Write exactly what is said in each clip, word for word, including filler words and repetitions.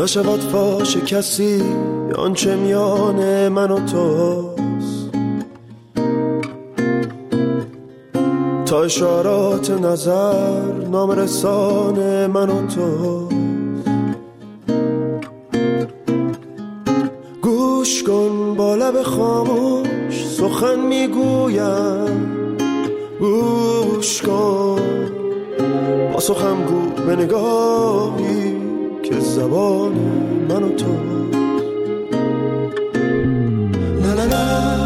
نشود فاش کسی آنچه میان من و توست، تا اشارات نظر نامرسان من و توست. گوش کن با لب خاموش سخن میگویم، گوش کن با سخن گو به نگاهی که زبان من و تو. لا لا لا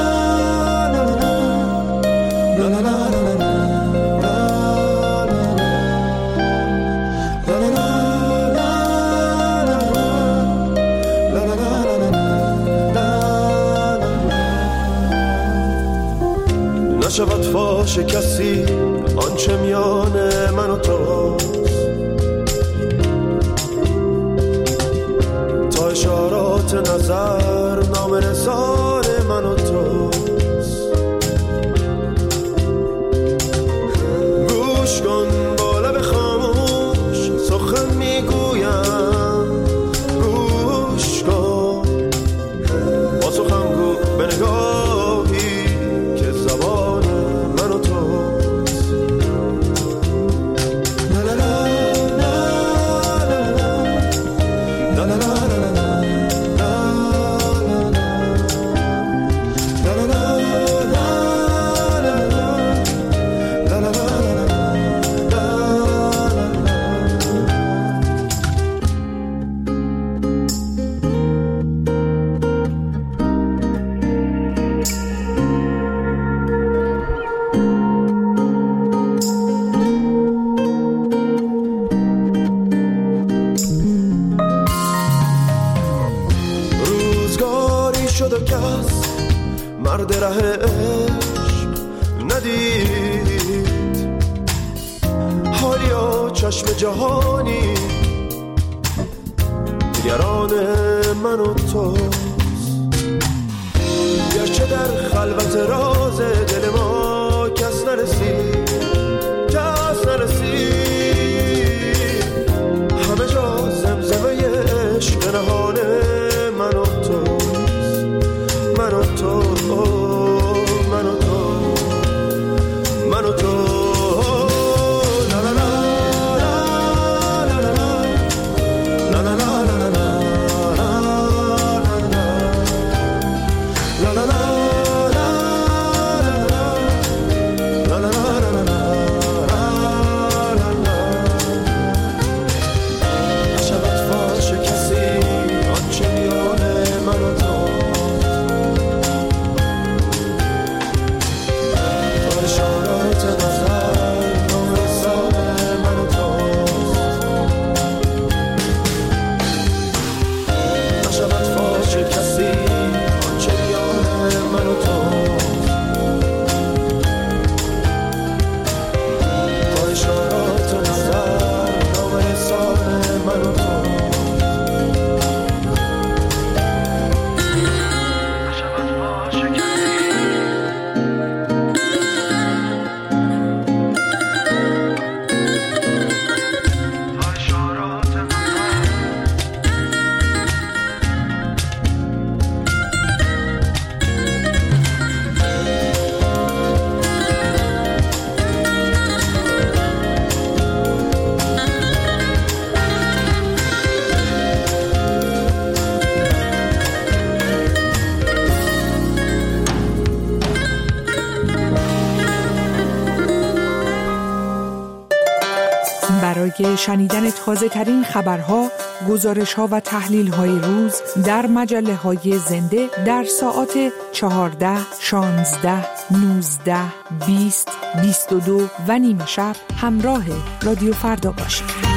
نشود فاش کسی آنچه میان من و توست، تا اشارات نظر نامرسان من و توست. گوش کن با لب خاموش سخن میگویم، گوش کن با سخن گو به نگاهی که زبان من و توست. شد و کس مرد ره عشق ندید، حالیا چشم جهانی نگران من و توست. گرچه در خلوت راز دل ما کس نرسید، کس نرسید، همه جا زمزمه عشق نهانه من و تو، من و تو، من و تو، من و تو. برای شنیدن تازه ترین خبرها، گزارش ها و تحلیل های روز در مجله های زنده در ساعات چهارده، شانزده، نوزده، بیست، بیست و دو و نیمه شب همراه رادیو فردا باشید.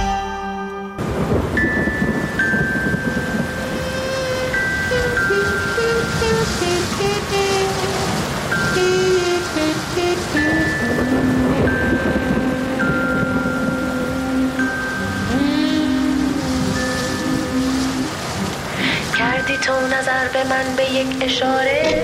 کردی تو نظر به من به یک اشاره،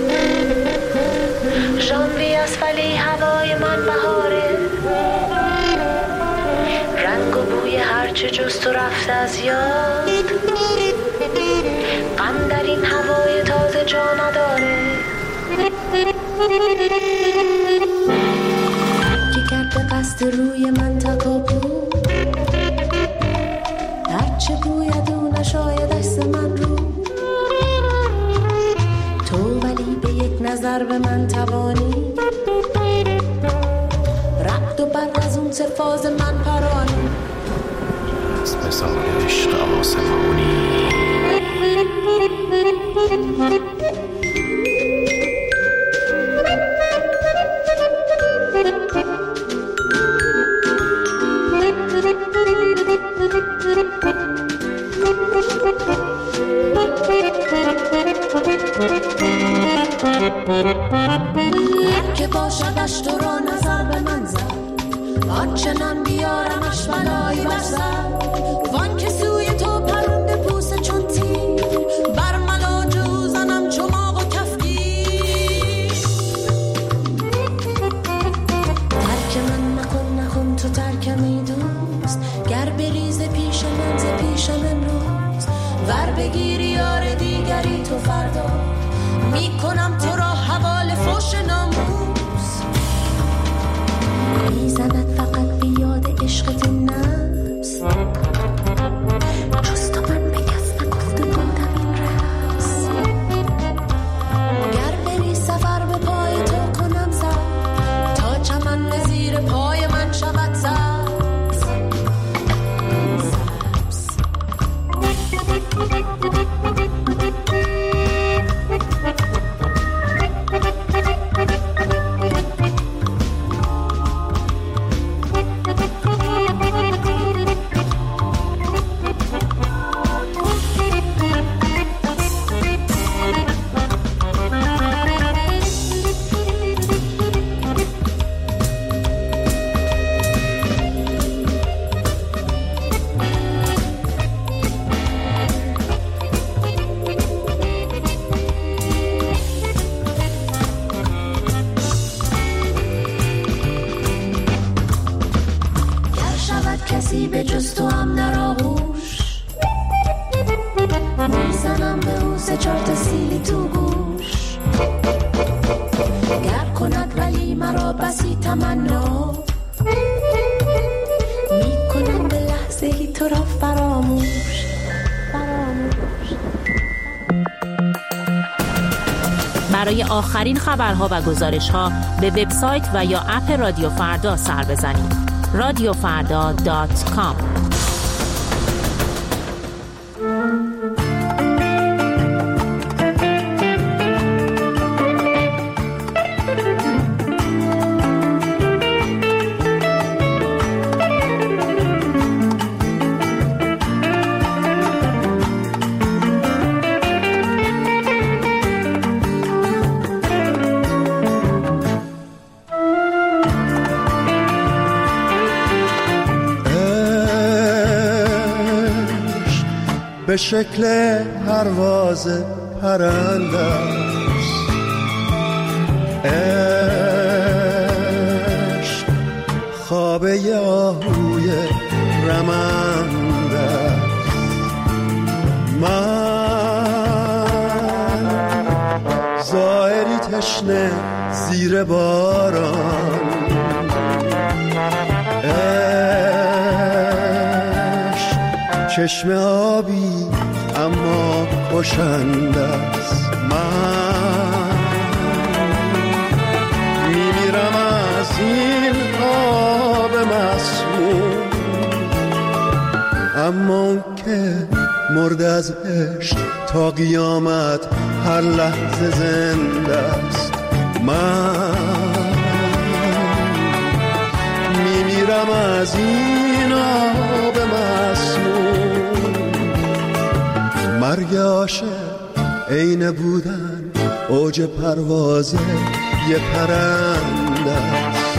ژانویه است ولی هوای من بهاره، رنگ و بوی هرچه هرچه جز تو رفته از یاد، غم در این هوای تازه جا نداره که کرده قصد روی من تکابو، هرچه بوید او نشاید دست من رو تو، ولی به یک نظر به من توانی رقد و برق از اون سفاز من پرانی از بزار عشق آسمانی. که باشدش تو را نظر به من زد، آنچنان بیارمش بلایی بر سر، وان که سوی تو پرنده پوسه چون تیر، بر ملاج او زنم چماق و کفگیر. ترک من نکن نکن تو ترکمی دوست، گر بریز پیش من ز پیش من روز، ور بگیری یار دیگری تو فردا، میکنم تو را حوال فوش ناموس. میزند فقط بیاد عشقت این نفس، جز تو من به کس نگفته بودم این رمز. گر بری سفر به پای تو کنم سر، تا چمن به زیر پای من شود سبز سبز. کسی به جز تو هم در آغوش، میزنم به او سه چهار تا سیلی تو گوش. گر کند ولی مرا بسی تمنا، میکنم به لحظه ای تو را فراموش فراموش. برای آخرین خبرها و گزارش‌ها به وبسایت و یا اپ رادیو فردا سر بزنید. رادیو فردا دات کام. به شکل پرواز پرنده است، عشق خوابه آهوی رمنده است. من زائری تشنه زیر باران، چشم آبی اما کشنده است. من میمیرم از این آب مسموم، اما که مرد از عشق تا قیامت هر لحظه زنده است. من میمیرم از این آب مسموم. مرگ عاشق عین بودن اوج پرواز یه پرنده است.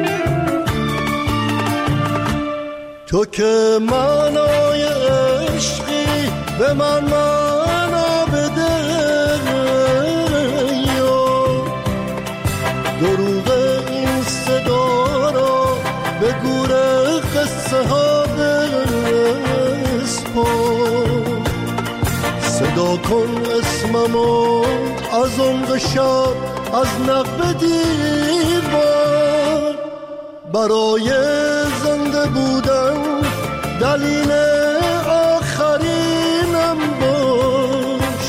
تو که معنای عشق به من معنا بده یا دروغ این صدا را به گور قصه ها بسپار. صدا کن اسممو از عمق شب از نقب دیوار. برای زنده بودن دلیل آخرینم باش.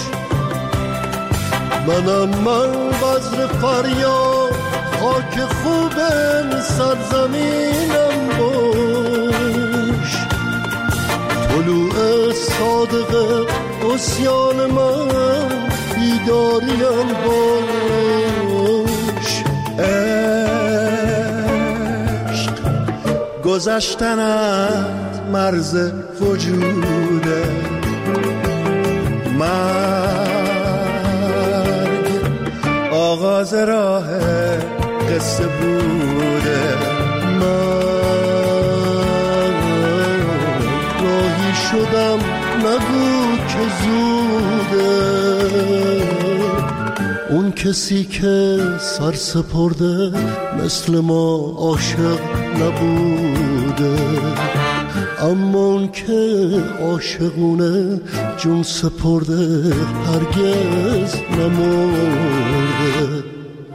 منم من بذر فریاد خاک خوب سرزمینم باش. طلوع صادق عصیان من بیداریم باش. عشق گذشتنت مرز وجوده، مرگ آغاز راه قصه بوده. من راهی شدم نگو که زوده. اون کسی که سر سپرده مثل ما عاشق نبوده، اما اون که عاشقونه جون سپرده هرگز نمرده.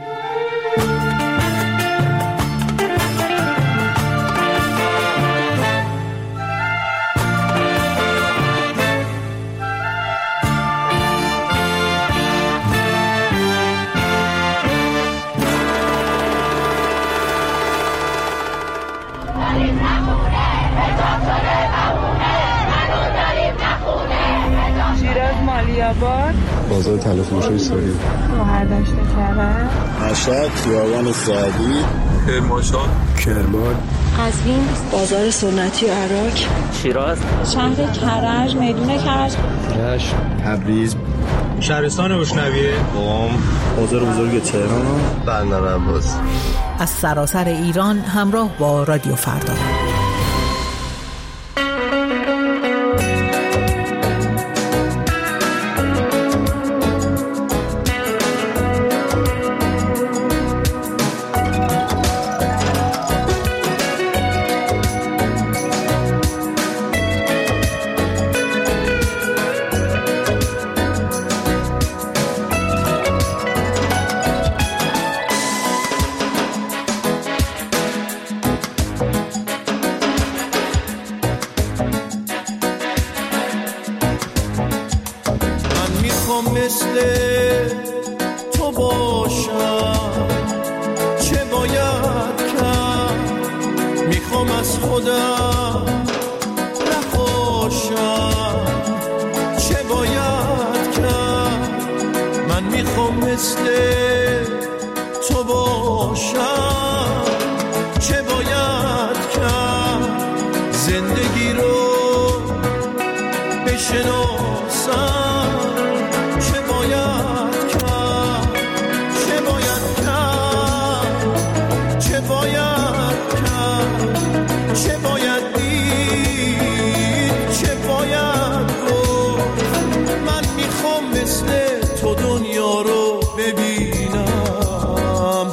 بازار تلفروشی سوری مهردشت کرد مشهد خیابان سعدی کرمانشاه کرمان قزوین بازار سنتی عراق شیراز شهر کرج میدون کرج رشت تبریز شهرستان روشنویه قم بازار بزرگ تهران بندر عباس. از سراسر ایران همراه با رادیو فردا. مثل تو باشم چه باید کرد؟ میخوام از خودم نخوشم چه باید کرد؟ من میخوام مثل تو باشم چه باید کرد؟ زندگی رو بشناسم چه باید دید چه باید گفت؟ من میخوام مثل تو دنیا رو ببینم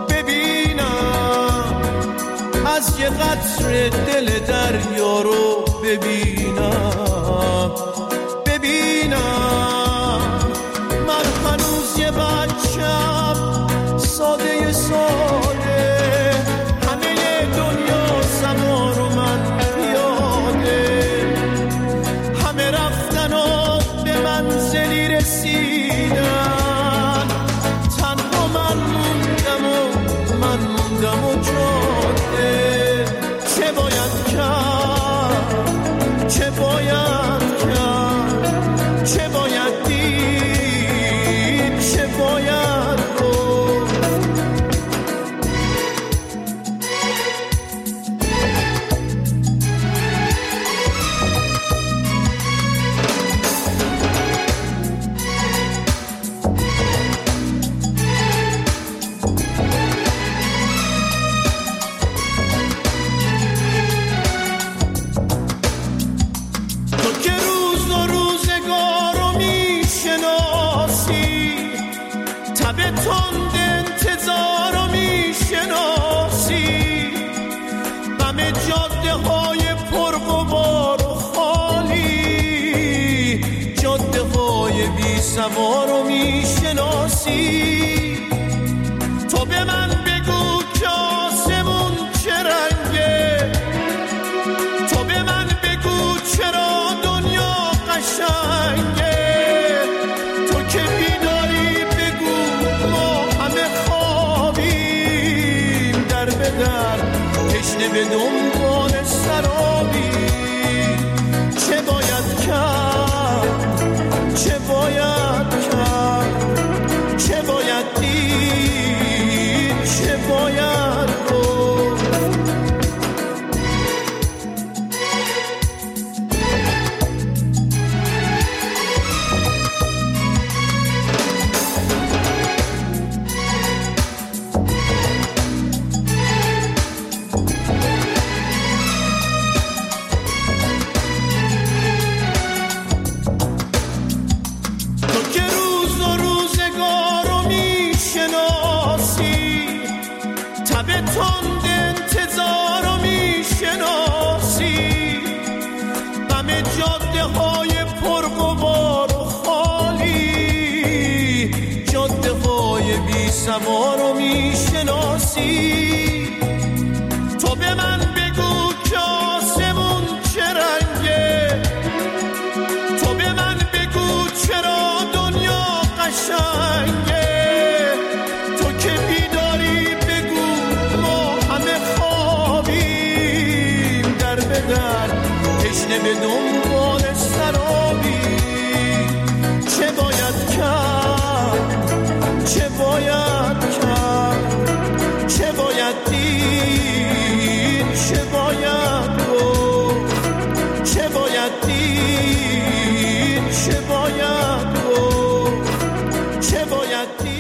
ببینم از یه قطره دل دریا رو ببینم ببینم من هنوز یه بچم ساده ساده رسیدن تنها من موندم و من موندم و جاده چه باید کرد میشناسی. تو به من بگو که آسمون چه رنگه، تو به من بگو چرا دنیا قشنگه. تو که بیداری بگو ما همه خوابیم، در به در تشنه به دنبال سرابیم. چه باید کرد، چه باید کرد، چه باید دید، چه باید گفت. تند انتظار رو میشناسی، همه جاده های پرغبار و خالی، جاده های بی سوار رو میشناسی. تو به من بگو که آسمون چه رنگه، تو به من بگو چرا دنیا قشنگه. تو که بیداری در تشنه به دنبال سرابی. چه باید کرد، چه باید کرد، چه باید دید، چه باید گفت. چه باید دید، چه باید گفت، چه باید دید.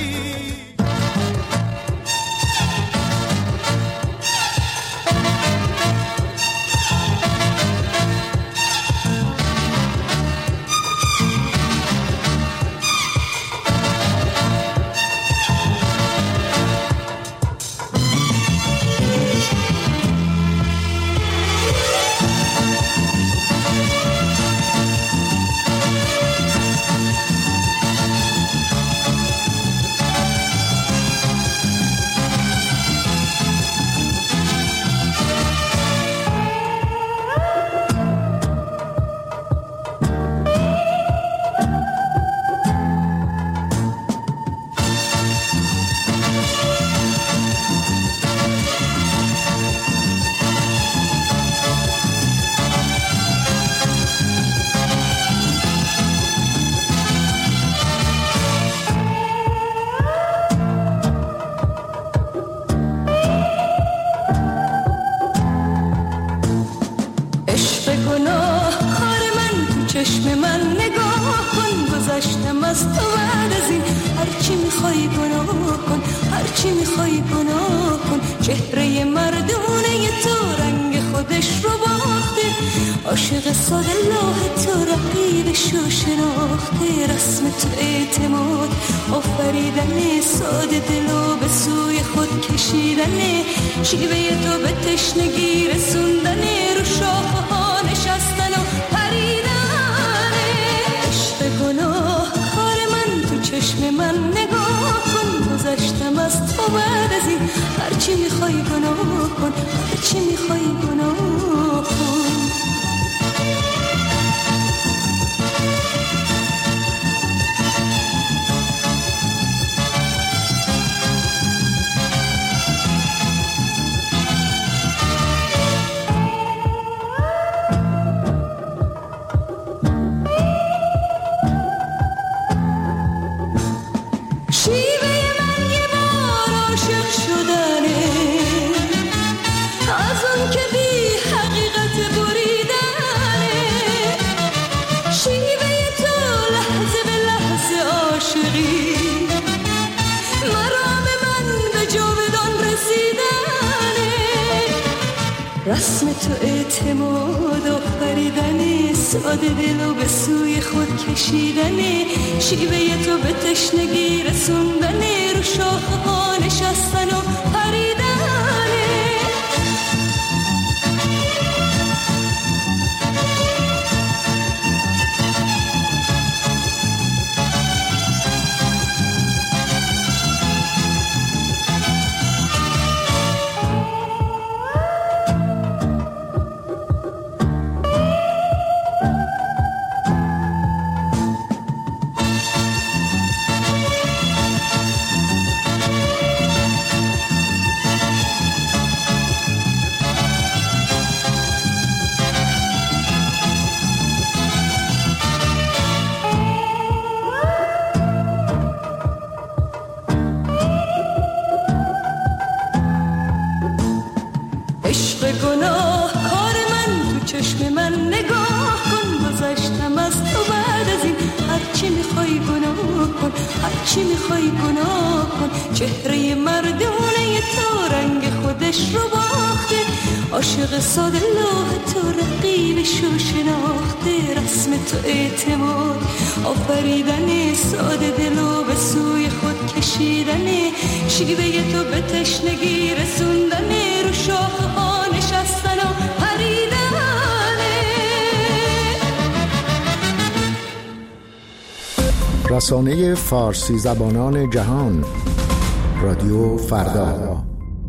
چشم من نگاه کن، گذشتم از تو بعد از این. هرچی میخوای گناه کن، هرچی میخوای گناه کن. چهره مردونه تو رنگ خودش رو باخته، عاشق ساده لاه تو رقیبش رو شناخته. رسم تو اعتماد آفریدن، ساده دلو به سوی خود کشیدنه. شیوه تو به تشنگی رسوندنه، رو شاخه ها نشستن و پریدن. گناه کار من تو چشم من نگاه کن، گذشتم از تو بعد از این. هرچی میخوای گناه کن، هرچی میخوای گناه کن. رسم تو اعتماد آفریدنه، ساده دلو به سوی خود کشیدنه. شیوه تو به تشنگی رسوندنه، رو شاخه ها نشستن و پریدنه. عشق گناه کار من، تو چشم من نگاه کن. گذشتم از تو بعد از این، هرچی میخوای گناه کن، هرچی میخوای گناه کن. چهره مردونه تو رنگ خودش رو باخته، عاشق ساده لوح تو رقیبشو شناخته. رسم تو اعتماد آفریدن ساده دلو به سوی خود کشیدن، شیوه تو به تشنگی رسوندن، رو شاخه ها نشستن و پریدن. رسانه فارسی زبانان جهان، رادیو فردا.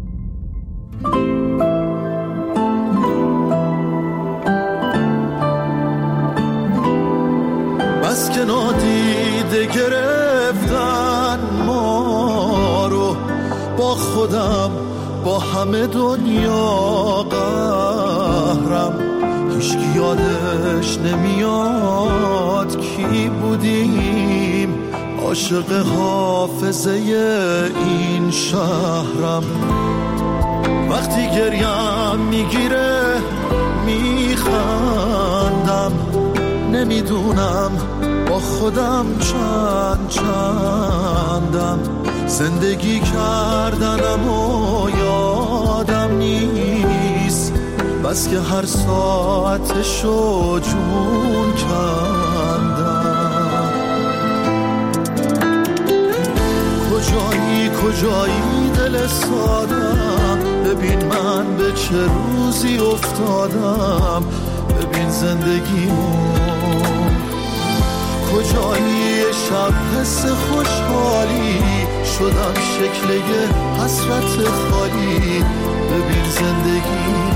بس که نادیده گرفتن ما رو، با خودم با همه دنیا قهرم. هیچکی یادش نمیاد کی بودیم، عاشق حافظه این شهرم. وقتی گریم میگیره میخندم، نمیدونم با خودم چند چندم. زندگی کردنم و یادم نیست، بس که هر ساعتشو جون کندم. کجایی کجایی دل سادم، ببین من به چه روزی افتادم، ببین زندگیمو. کجایی شب حس خوشحالی، شدم شکل یه حسرت خالی، ببین زندگیمو.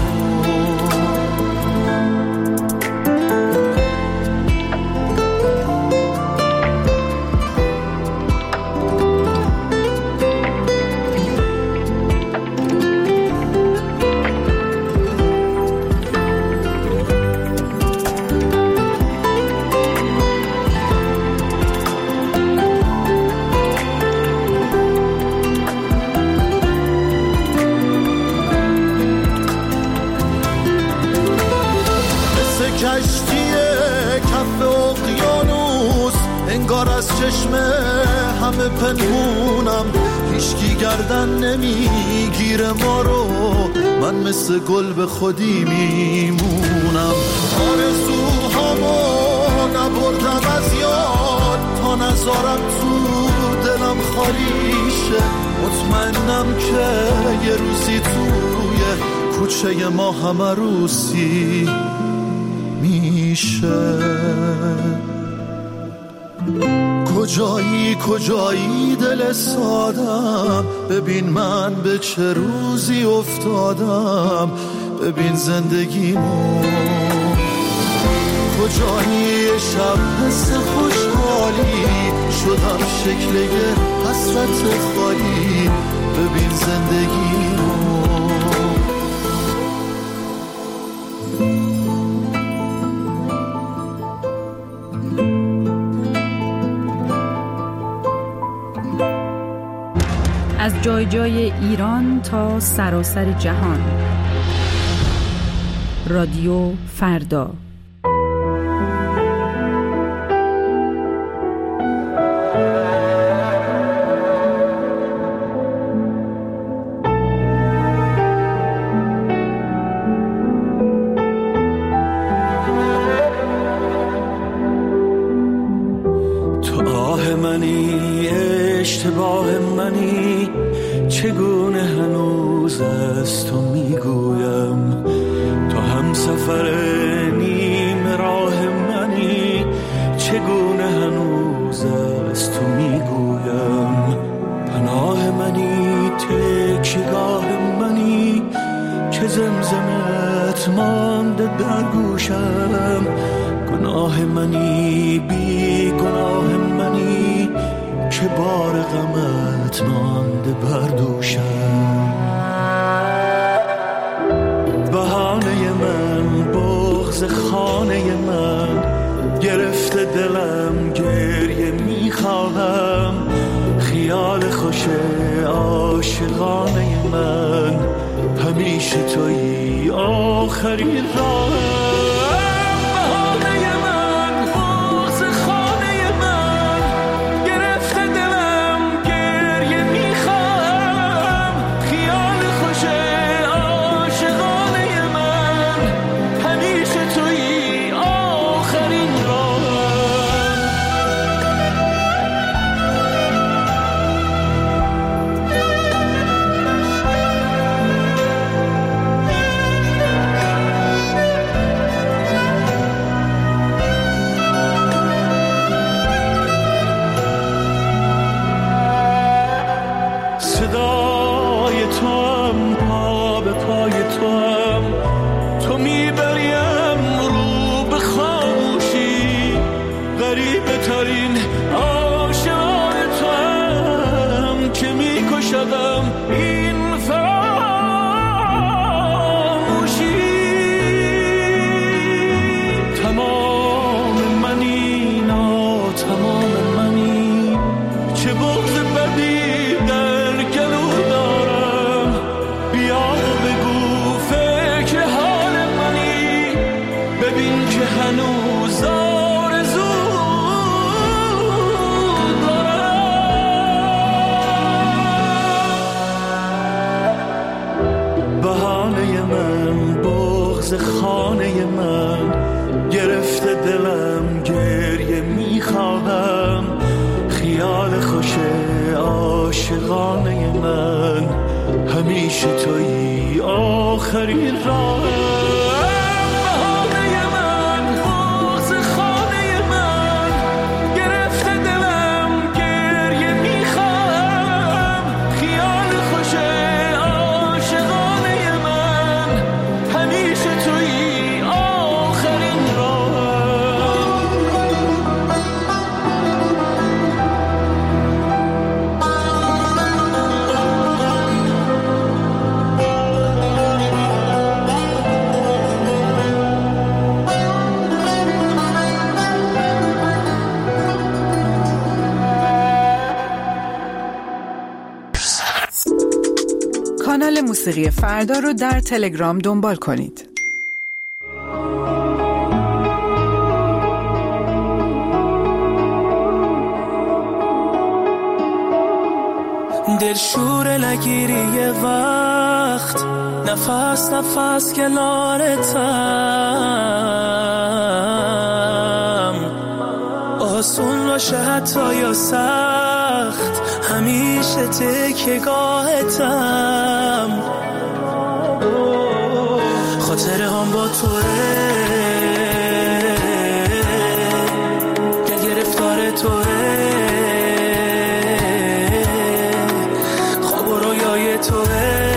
چشم همه پنهونم، هیچکی گردن نمیگیره ما رو، من مثل گل به خودی میمونم. آرزوهامو نبردم از یاد، تا نذارم تو دلم خالی شه. مطمئنم که یه روزی توی کوچه ما همه روسی میشه. کجایی کجایی دل سادم، ببین من به چه روزی افتادم، ببین زندگیمو. کجایی شب حس خوشحالی، شدم شکل یه حسرت خالی، ببین زندگیمو. از جای جای ایران تا سراسر جهان، رادیو فردا. تو آه منی، اشتباه منی، چگونه هنوز از تو میگویم. تو هم سفر نیم راه منی، چگونه هنوز از تو میگویم. پناه منی، تکیه‌گاه منی، که زمزمت مانده در گوشم. گناه منی، بی گناه منی، که بار غمت مانده بر دوشم. بهانه من، بغض خانه من، گرفته دلم گریه میخواهم. خیال خوش عاشقانه من، همیشه تویی آخرین راهم. بهانه من بغض خانه من گرفته دلم گریه میخوام. خیال خوش عاشقانه من همیشه تویی آخرین راهم. صدای توام پا به پای توام، تو میبریم رو به خاموشی. غریبه ترین عاشق توام که میکشدم این فراموشی. تمام منی نا تمام منی، چه بغض بدی در گلو دارم. بیا بگو فکر حال منی، ببین که هنوز آرزو دارم. بهانه من بغض خانه من گرفته دلم گریه میخواهم. خیال خوش عاشقانه من همیشه تویی آخرین راهم. بهانه من بغض خانه من گرفته دلم گریه میخوام. خیال خوش عاشقانه من همیشه تویی آخرین راهم. کانال موسیقی فردا رو در تلگرام دنبال کنید. دلشور نگیری یه وقت، نفس نفس کنارتم. آسون باشه حتی یا سخت، همیشه تکیه‌گاهتم. خاطره هم با توه، دل گرفتار توه. خواب و رویای توه،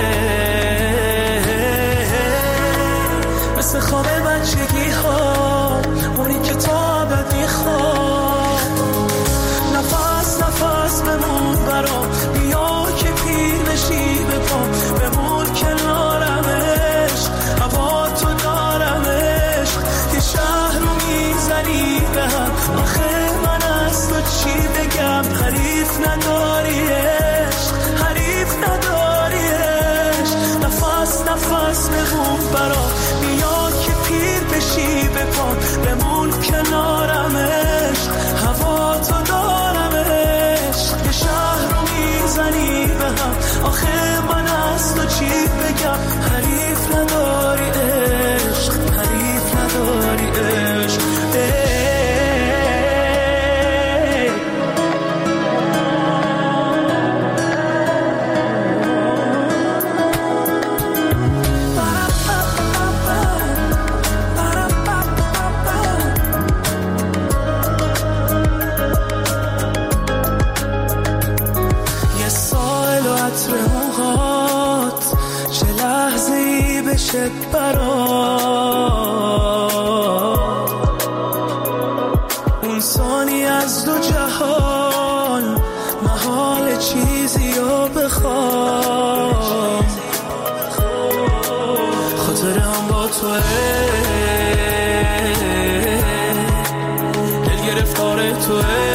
مثل خواب بچگی ها، اونی که تا ابد میخواد. نفس نفس بمون برام، بیا که پیر بشی بپام. بمون کنارمش، هوا تو دارمش. یه شهر رو میزنی به هم، آخه من از تو چی بگم. حریف نداریش، حریف نداریش. نفس نفس بمون برام، بیا که پیر بشی بپام. بمون کنارمش، هوا تو دارمش. یه شهر رو میزنی به هم، آخه من از تو چی بگم. حریف نداری عشق، حریف نداری عشق. چه برات اون ثانی از دو جهان، محال چیزی رو بخوام. خاطره هم با توه، دل گرفتار توه.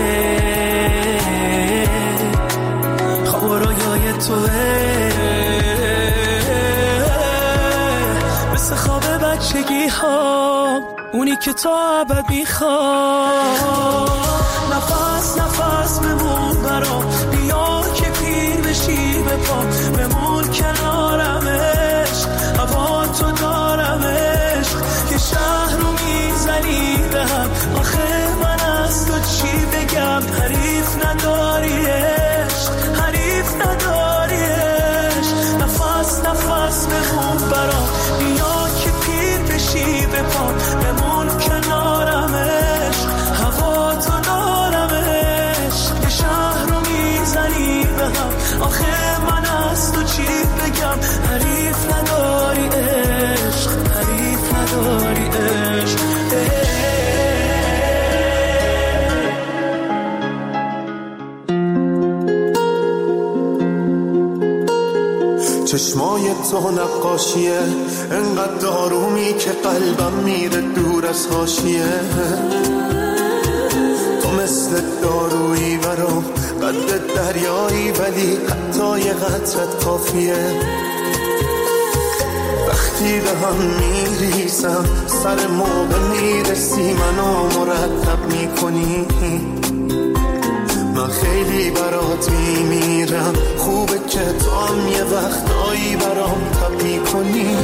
خواب و رویای توه، مثل بچگی ها، اونی که تا ابد میخوام. نفس نفس بمون برام، بیا که پیر بشی به پا، بمون کنارمش، هوا تو دارمش، که شهر رو میزنی به هم. آخه من از تو چی بگم، حریف نداریش، حریف نداریش. نفس نفس بمون برام، بیا که پیر بشی به پا، بمون کنارمش، هوا تو دارمش، که شهر رو میزنی به هم. آخه من از تو چی بگم، حریف نداری عشق، حریف نداری عشق. چشمای تو نقاشیه، انقدر دارومی که قلبم میره دور از حاشیه. تو مثل دارویی برام، قد دریایی ولی حتی یه قطرت کافیه. وقتی به هم میریزم، سر موقع میرسی، منو مرتب میکنی. من خیلی برات میمیرم، خوبه که تو هم یه وقتایی برام تب میکنی.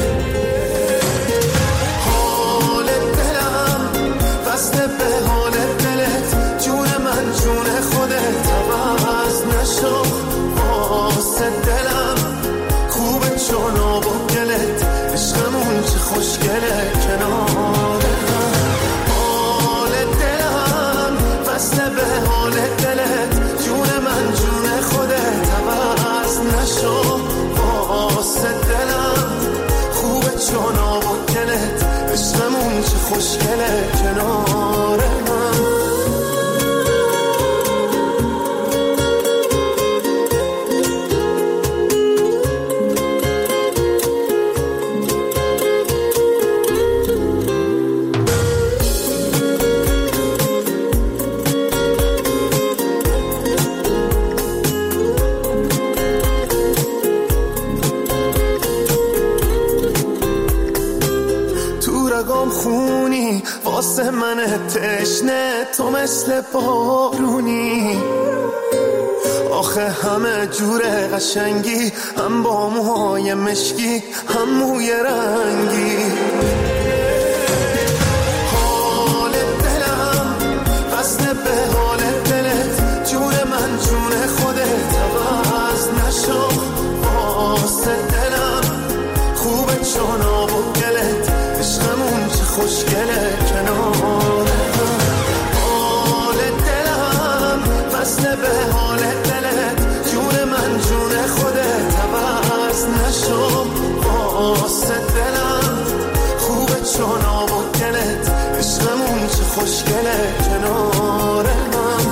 حال دلم وصله به حال دلت، جون من جون خودت، عوض نشو واسه دلم. خوبه چون آب و گلت، عشقمون چه خوشگله کنار هم. حال دلم وصله به حال دلت، جون من جون خودت، عوض نشو واسه دلم. خوبه چون آب و گلت، عشقمون چه خوشگله کنار من. خونی واسه من تشنه، تو مثل بارونی. آخه همه جوره قشنگی، هم با موهای مشکی، هم موی رنگی. حال دلم وصله به حال دلت، جون من جون خودت، عوض نشو واسه دلم. خوبه چون آب و گلت، عشقمون چه خوشگله کنار هم. حال دلم وصله به حال دلت، جون من جون خودت، عوض نشو واسه دلم. خوبه چون آب و گلت، عشقمون چه خوشگله کنار هم.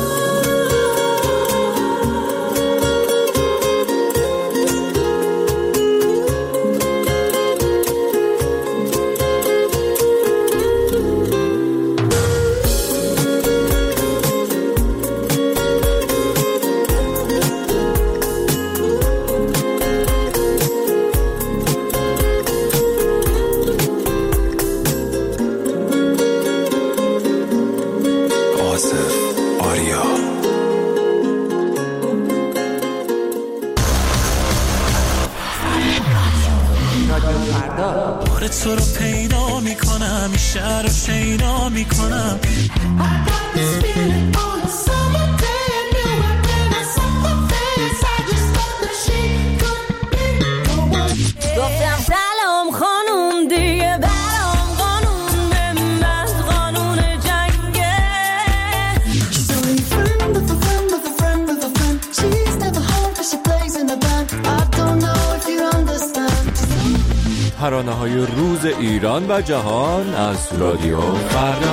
تو رو پیدا میکنم، این شهر رو شیدا میکنم. گفتم سلام خانوم، دیگه برام قانون بنداز، قانون جنگه. So you friend with a friend with a friend with a friend. She's never home cause she plays in a band. I don't know if you understand. ترانه‌های روز ایران و جهان از رادیو فردا.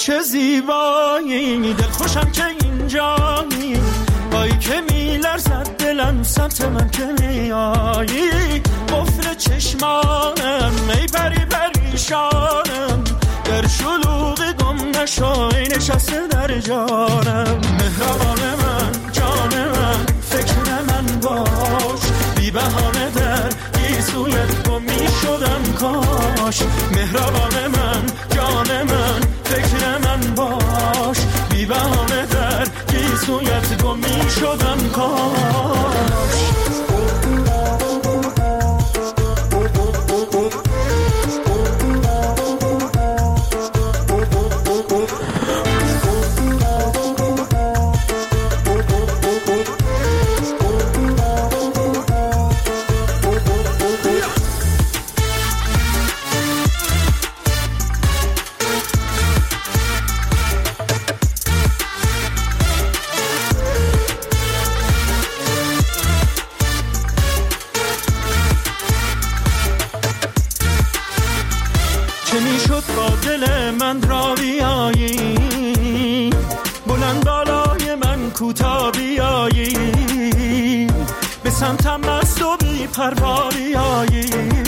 چه زیبایی، دل خوشم که اینجایی، بایی که میلرزد دلم سمت من که میایی. قفل چشمانم ای پری پریشانم، در شلوغ گم نشای نشسته در جانم. مهربان من جان من فکر من باش، بی بهانه در گیسویت گم می شدم کاش. مهربان من جان من فکر من باش، بی بهانه در گیسویت گم می شدم کاش. من را بیایی، بلند بالای من کوتا بیایی، به سمتم مست و بی پروا بیایی.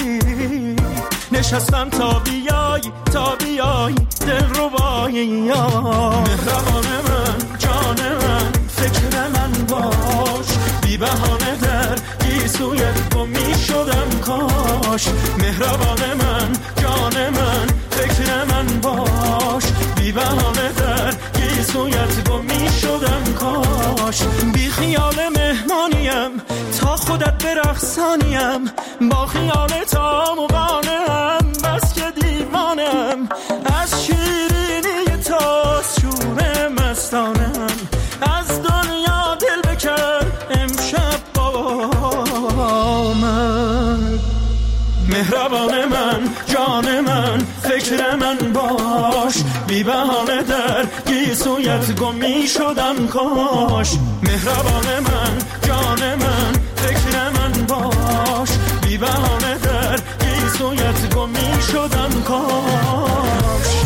نشستم تا بیایی تا بیایی دل ربایی. مهربان من جان من فکر من باش، بی بهانه در گیسویت گم می شدم کاش. مهربان من جان من فکر من باش، بی بهانه در گیسویت گم می شدم کاش. بی خیال مهمانیم تا خودت برقصانیم، با خیال تا مقانم بس که دیوانم. از شیرینی تا شور مستانم، از دنیا دل بکن امشب با من. مهربان من جان من فکر من باش، بی بهانه در گیسویت گم می شدم کاش. مهربان من جان من فکر من باش، بی بهانه در گیسویت گم می شدم کاش.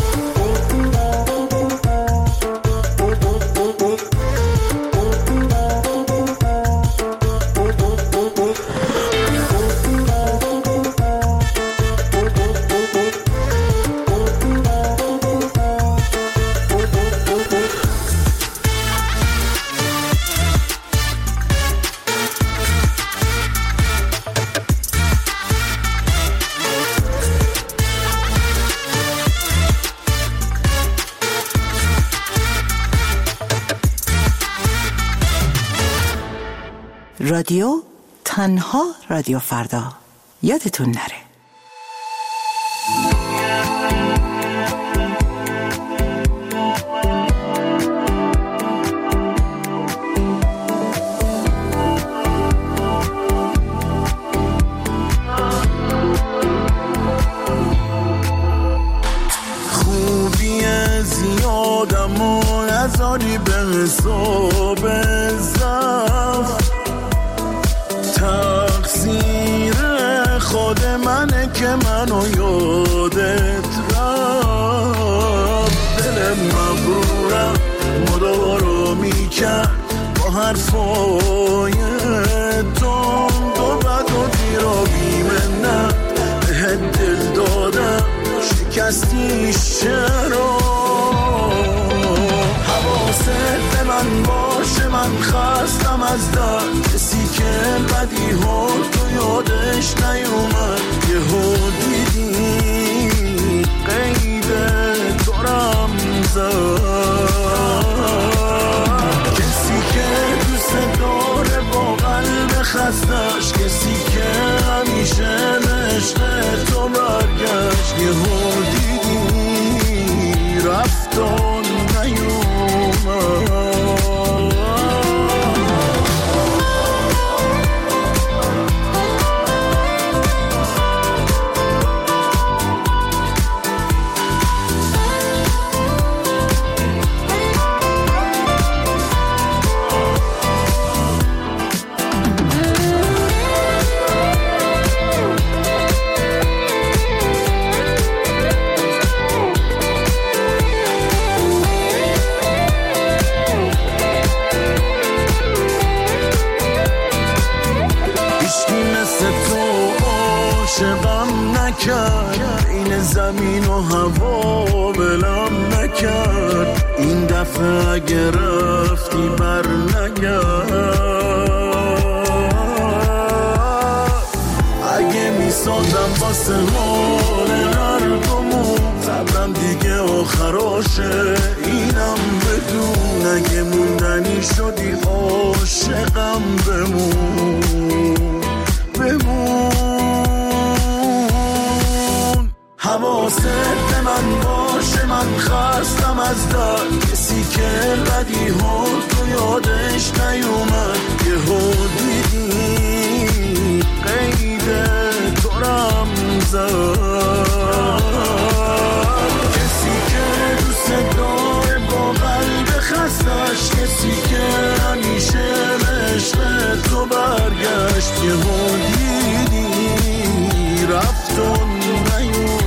رادیو تنها رادیو فردا، یادتون نره. خوبی زیادم و نذاری به حساب زفت، تقصیر خود منه که منو یادت رفت. دل مغرورم مدارو میکرد با حرفای تند و بد و دیر و بیمنت بهت دل دادم، شکستی چرا؟ حواست به من باشه، من خستم از درد، کسی که بدی ها تو یادش نیومد. یه ها دیدی قید تو رمزد، کسی که دوست داره با قلب خستش، کسی که همیشه نشته تو برگشت. یه ها دیدی رفتان نیومد. عاشقم نکرد، این زمین و هوا ولم نکرد، این دفعه اگه رفتی بر نگرد. اگه میسازم واسه حال هر دومون، صبرم دیگه آخراشه اینم بدون، اگه موندنی شدی عاشقم بمون بمون. حواست به من باشه، من خستم از در کسی که بدی ها تو یادش نیومد، یه ها دیدی قید تو رم زد. کسی که دوست داره با قلب خستش، کسی که همیشه به عشق تو برگشت، یه ها دیدی رفت و نیومد.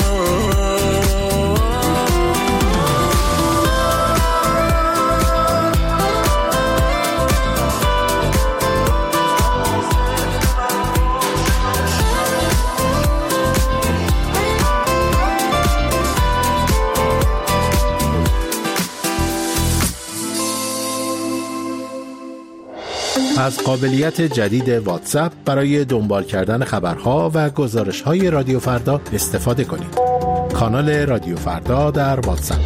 از قابلیت جدید واتساپ برای دنبال کردن خبرها و گزارش‌های رادیو فردا استفاده کنید. کانال رادیو فردا در واتساپ.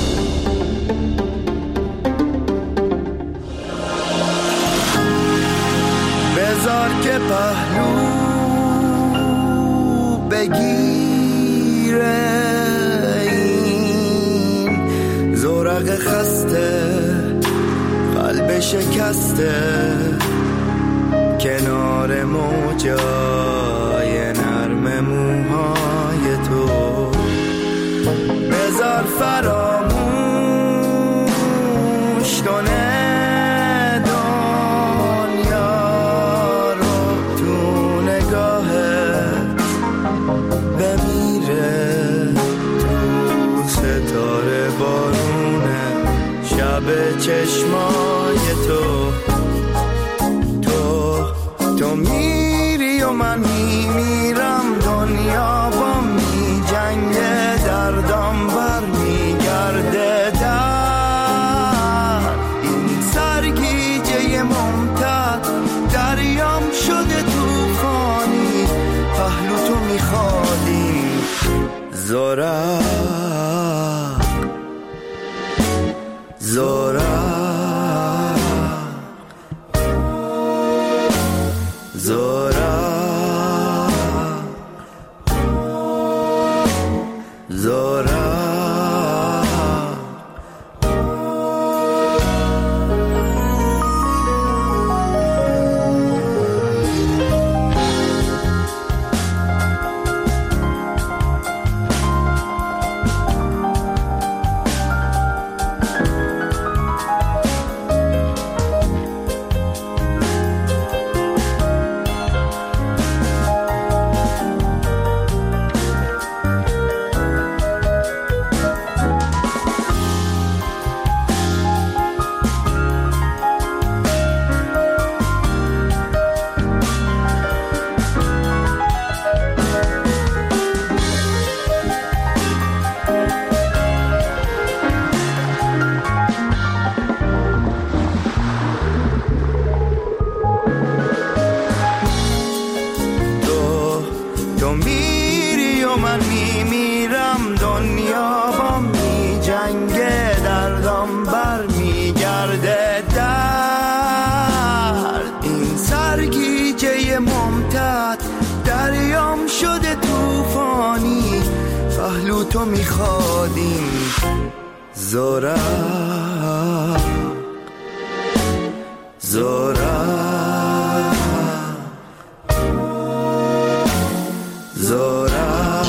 بذار که پهلو بگیره این زورق خسته، قلب شکسته کنار موجای نرم موهای تو. بذار فراموش کنه دنیا رو، تو نگاهت بمیره تو ستاره بارونه شب چشمای تو. تو تو میری و من میمیرم، دنیا با می جنگه، دردم بر میگرده در این سرگیجه ممتد، دریام شده توفانی، پهلو تو میخوادیم زورق زورق زورق زورق. تو میخوادیم زورق زورق زورق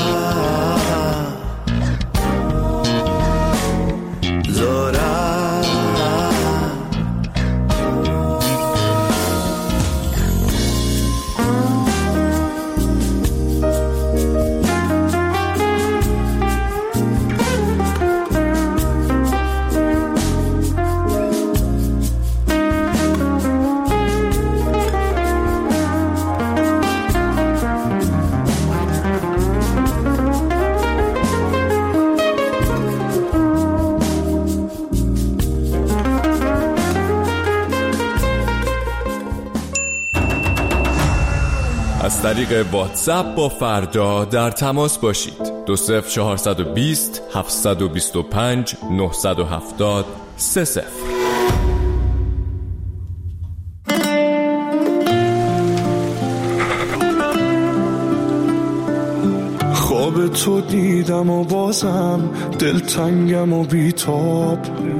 زورق. از طریق واتساپ با فردا در تماس باشید. دو صفر چهارصد و بیست هفتصد و بیست و پنج نهصد و هفتاد سه صفر. خواب تو دیدم و بازم دلتنگم و بیتاب،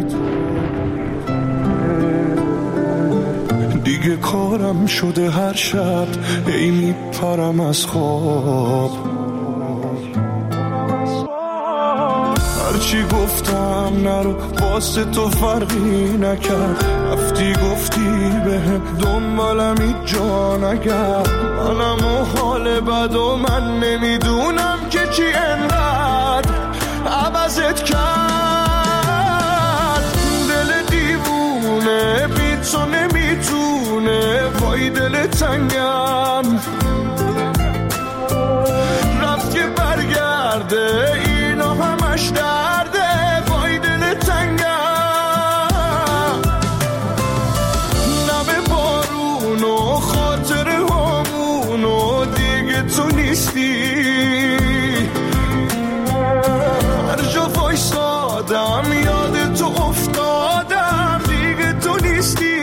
دیگه کارم شده هر شب ای میپرم از خواب. هرچی گفتم نرو واسه تو فرقی نکرد، رفتی گفتی به دنبالم هیچ جا نگرد. منم و حال بد و من نمیدونم که چی انقدر عوضت کرد. دل دیوونه بی تو نمیتونه، وای دل تنگم رفت که برگرده، اینا همش درده، وای دل تنگم. نم بارون و خاطر همون و دیگه تو نیستی، هر جا وایسادم یاد تو افتادم، دیگه تو نیستی.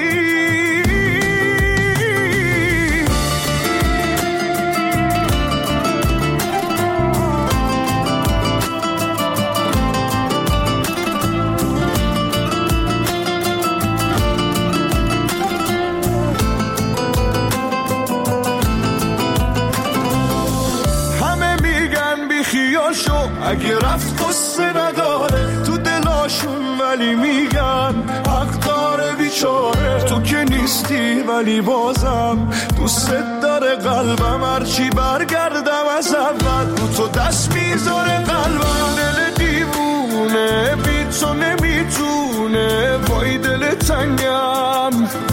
اگه رفت قصه نداره تو دلاشون، ولی میگن حق داره بیچاره. تو که نیستی ولی بازم دوست داره قلبم، هرچی برگردم از اول رو تو دست میذاره قلبم. دل دیوونه بی تو نمیتونه، وای دل تنگم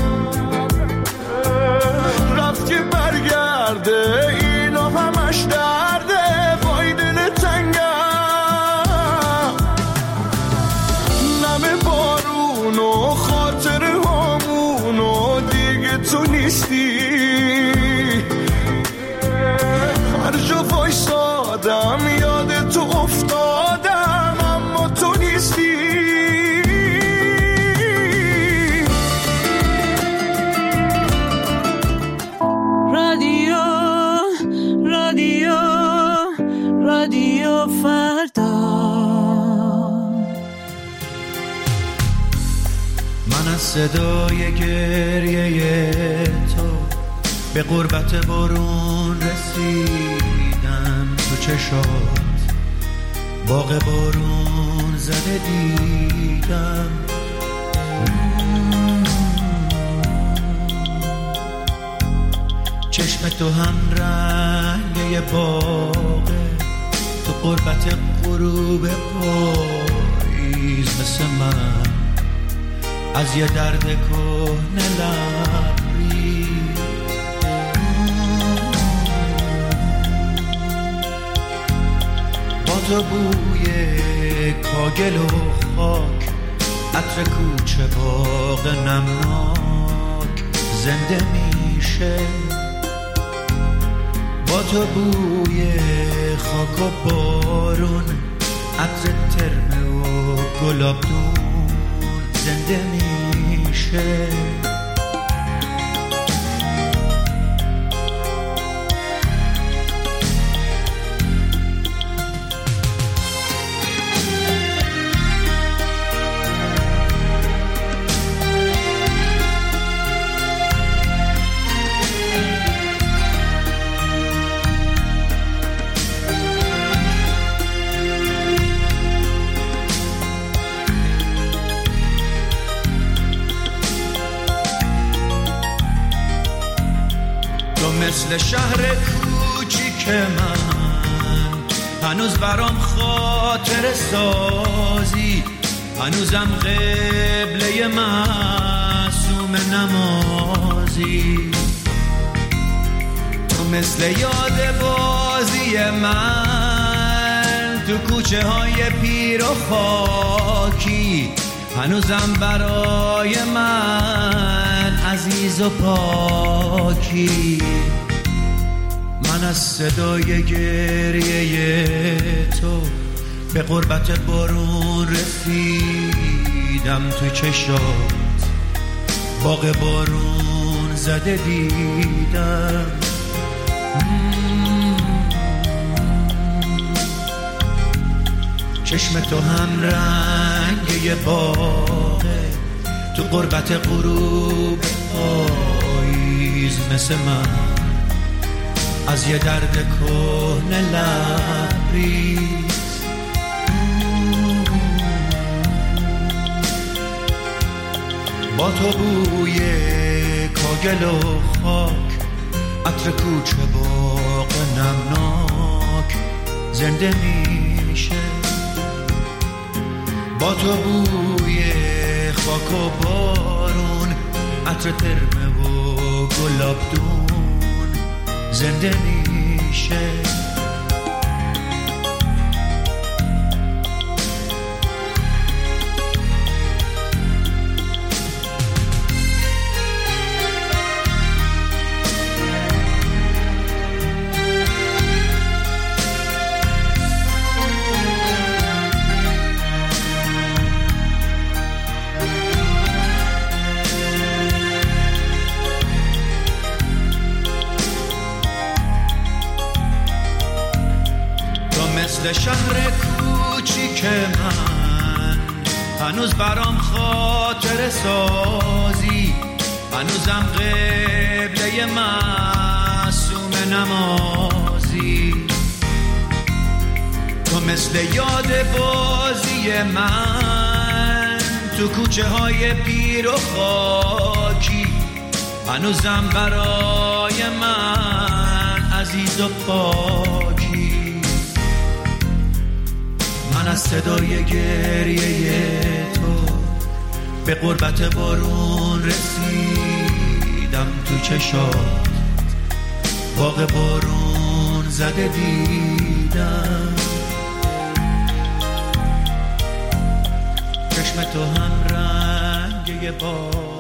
رفت که برگرده، اینا همش درده، وای دل تنگم. بارون و خاطر همون و دیگه تو نیستی، هر جا وایسادم یاد تو افتادم، اما تو نیستی. رادیو رادیو رادیو فردا، از صدای گریه تو به غربت بارون رسیدم، تو چشات باغ بارون زده دیدم. چشم تو هم رنگ باغه، تو غربت غروب پاییز مثل من از یه درد کهنه لبری. با تو بوی کاگل و خاک، عطر کوچه باغ نمناک زنده میشه. با تو بوی خاک و بارون، عطر ترمه و گلابدون زنده میشه. مثل شهر کوچیک من هنوز برام خاطر سازی، هنوزم قبله معصوم نمازی. تو مثل یاد بازی من تو کوچه های پیر و خاکی، هنوزم برای من عزیز و پاکی. من از صدای گریه تو به غربت بارون رسیدم، تو چشات باغ بارون زده دیدم. چشم تو هم رنگ یه باغه، تو غربت غروب پاییز مثل من از یه درد کهنه لبریز. با تو بوی کاگل و خاک، عطر کوچه باغ نمناک زنده میشه. با تو بوی خاک و بارون، عطر ترمه و گلابدون زنده میشه. مثل شهر کوچیک من هنوز برام خاطر سازی، هنوزم قبله معصوم نمازی. تو مثل یاد بازی من تو کوچه های پیر و خاکی، هنوزم برای من عزیز و پاکی. من از صدای گریه تو به غربت بارون رسیدم، تو چشات باغ بارون زده دیدم. چشم تو هم رنگ یه باغ